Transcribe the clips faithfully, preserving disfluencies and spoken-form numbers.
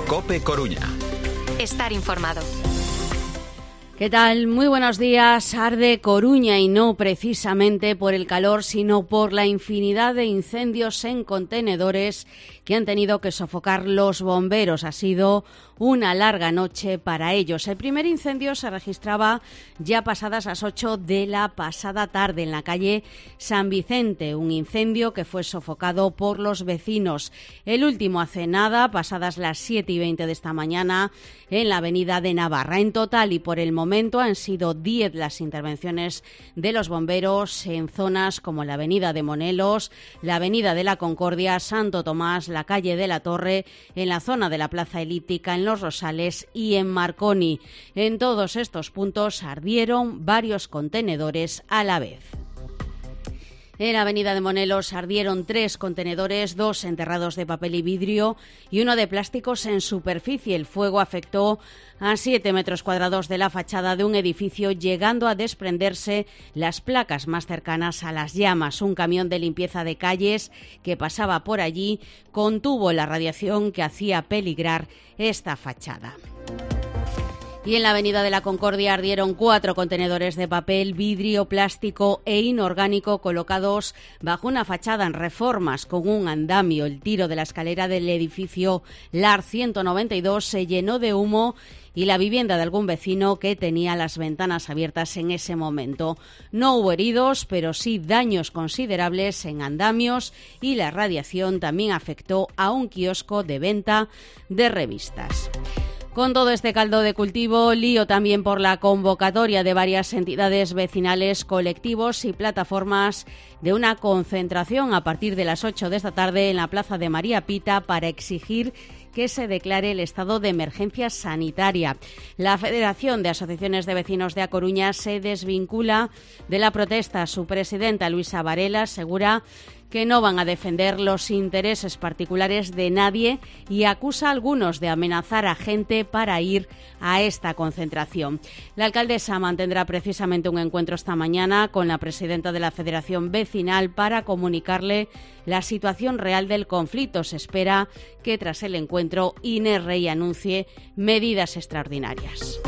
COPE Coruña. Estar informado. ¿Qué tal? Muy buenos días. Arde Coruña y no precisamente por el calor, sino por la infinidad de incendios en contenedores que han tenido que sofocar los bomberos. Ha sido una larga noche para ellos. El primer incendio se registraba ya pasadas las ocho de la pasada tarde en la calle San Vicente, un incendio que fue sofocado por los vecinos. El último hace nada, pasadas las siete y veinte de esta mañana, en la avenida de Navarra. En total y por el momento han sido diez las intervenciones de los bomberos en zonas como la avenida de Monelos, la avenida de la Concordia, Santo Tomás, la calle de la Torre, en la zona de la Plaza Elíptica, en Los Rosales y en Marconi. En todos estos puntos ardieron varios contenedores a la vez. En la avenida de Monelos ardieron tres contenedores, dos enterrados de papel y vidrio y uno de plásticos en superficie. El fuego afectó a siete metros cuadrados de la fachada de un edificio, llegando a desprenderse las placas más cercanas a las llamas. Un camión de limpieza de calles que pasaba por allí contuvo la radiación que hacía peligrar esta fachada. Y en la avenida de la Concordia ardieron cuatro contenedores de papel, vidrio, plástico e inorgánico colocados bajo una fachada en Reformas con un andamio. El tiro de la escalera del edificio LAR ciento noventa y dos se llenó de humo y la vivienda de algún vecino que tenía las ventanas abiertas en ese momento. No hubo heridos, pero sí daños considerables en andamios y la radiación también afectó a un kiosco de venta de revistas. Con todo este caldo de cultivo, lío también por la convocatoria de varias entidades vecinales, colectivos y plataformas de una concentración a partir de las ocho de esta tarde en la Plaza de María Pita para exigir que se declare el estado de emergencia sanitaria. La Federación de Asociaciones de Vecinos de A Coruña se desvincula de la protesta. Su presidenta, Luisa Varela, asegura que no van a defender los intereses particulares de nadie y acusa a algunos de amenazar a gente para ir a esta concentración. La alcaldesa mantendrá precisamente un encuentro esta mañana con la presidenta de la Federación Vecinal para comunicarle la situación real del conflicto. Se espera que tras el encuentro Inés Rey anuncie medidas extraordinarias.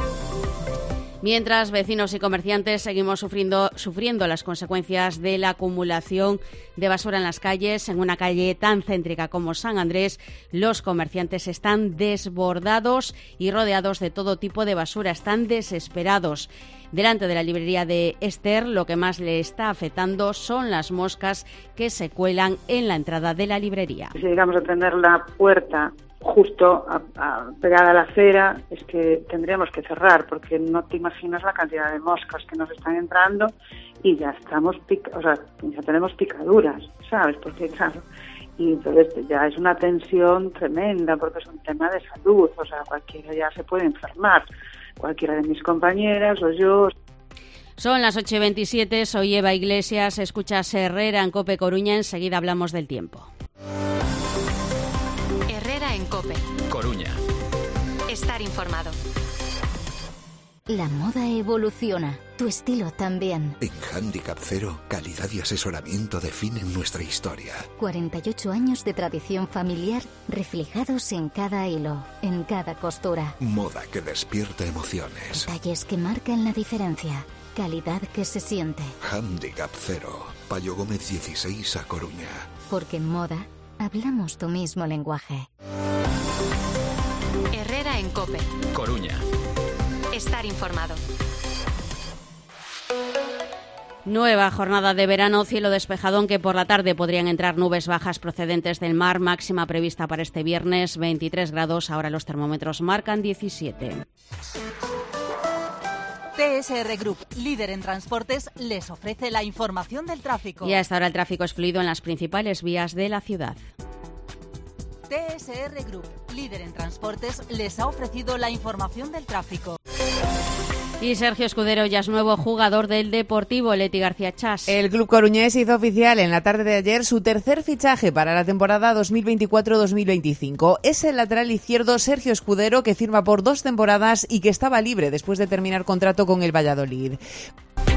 Mientras, vecinos y comerciantes seguimos sufriendo, sufriendo las consecuencias de la acumulación de basura en las calles. En una calle tan céntrica como San Andrés, los comerciantes están desbordados y rodeados de todo tipo de basura. Están desesperados. Delante de la librería de Esther, lo que más le está afectando son las moscas que se cuelan en la entrada de la librería. Si llegamos a tener la puerta justo a, a, pegada a la acera, es que tendríamos que cerrar, porque no te imaginas la cantidad de moscas que nos están entrando y ya estamos, pica, o sea, ya tenemos picaduras, ¿sabes? Porque claro, y entonces ya es una tensión tremenda, porque es un tema de salud, o sea, cualquiera ya se puede enfermar, cualquiera de mis compañeras o yo. Son las ocho y veintisiete, soy Eva Iglesias, escuchas Herrera en COPE Coruña, enseguida hablamos del tiempo. Herrera en COPE Coruña. Estar informado. La moda evoluciona, tu estilo también. En Handicap Cero, calidad y asesoramiento definen nuestra historia. cuarenta y ocho años de tradición familiar reflejados en cada hilo, en cada costura. Moda que despierta emociones. Detalles que marcan la diferencia. Calidad que se siente. Handicap Cero. Payo Gómez dieciséis, A Coruña. Porque en moda hablamos tu mismo lenguaje. Herrera en COPE Coruña. Estar informado. Nueva jornada de verano, cielo despejado, aunque por la tarde podrían entrar nubes bajas procedentes del mar. Máxima prevista para este viernes, veintitrés grados. Ahora los termómetros marcan diecisiete. T S R Group, líder en transportes, les ofrece la información del tráfico. Y hasta ahora el tráfico es fluido en las principales vías de la ciudad. T S R Group, líder en transportes, les ha ofrecido la información del tráfico. Y Sergio Escudero ya es nuevo jugador del Deportivo, Leti García Chas. El club coruñés hizo oficial en la tarde de ayer su tercer fichaje para la temporada dos mil veinticuatro dos mil veinticinco. Es el lateral izquierdo Sergio Escudero, que firma por dos temporadas y que estaba libre después de terminar contrato con el Valladolid.